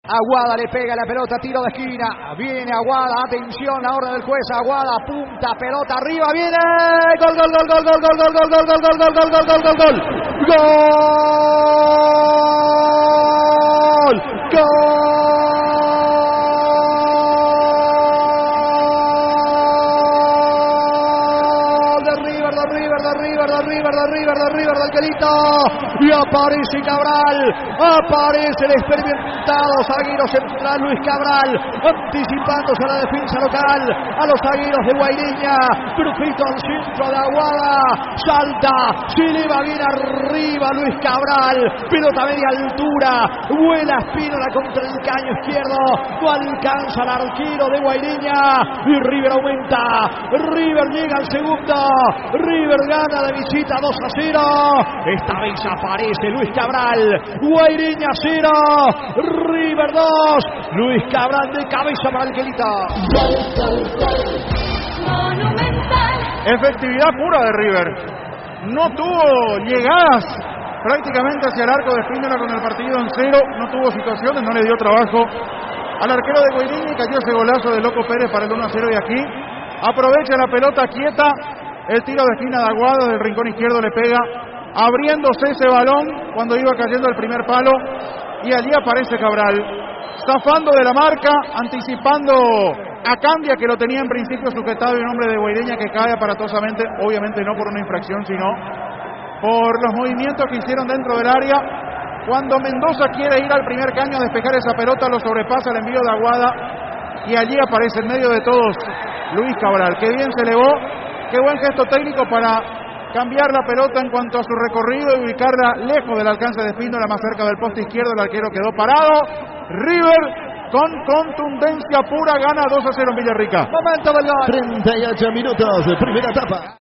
Aguada le pega la pelota, tiro de esquina. Viene Aguada, atención, la orden del juez. Aguada, punta, pelota arriba, viene. Gol, gol, gol, gol, gol, gol, gol, gol, gol, gol, gol, gol, gol, gol, gol, gol, gol. Gol. River del Quelito, y aparece Cabral, aparece el experimentado zaguero central Luis Cabral, anticipándose a la defensa local, a los zagueros de Guairiña. Brujito al centro de Aguada, salta, se eleva bien arriba Luis Cabral, pelota a media altura, vuela Espínola contra el caño izquierdo, no alcanza al arquero de Guairiña, y River aumenta, River llega al segundo, River gana de visita 2-0. Esta vez aparece Luis Cabral. Guairiña 0, River 2. Luis Cabral de cabeza para el Quelito. Efectividad pura de River. No tuvo llegadas prácticamente hacia el arco de Espínola con el partido en 0. No tuvo situaciones, no le dio trabajo al arquero de Guairiña y cayó ese golazo de Loco Pérez para el 1-0. Y aquí aprovecha la pelota quieta. El tiro de esquina de Aguada del rincón izquierdo le pega, abriéndose ese balón cuando iba cayendo el primer palo. Y allí aparece Cabral, zafando de la marca, anticipando a Candia, que lo tenía en principio sujetado, y un hombre de Guairiña que cae aparatosamente, obviamente no por una infracción, sino por los movimientos que hicieron dentro del área. Cuando Mendoza quiere ir al primer caño a despejar esa pelota, lo sobrepasa el envío de Aguada, y allí aparece en medio de todos Luis Cabral, que bien se elevó. Qué buen gesto técnico para cambiar la pelota en cuanto a su recorrido y ubicarla lejos del alcance de Espínola, más cerca del poste izquierdo. El arquero quedó parado. River con contundencia pura gana 2-0 en Villarrica. Momento del gol. 38 minutos, primera etapa.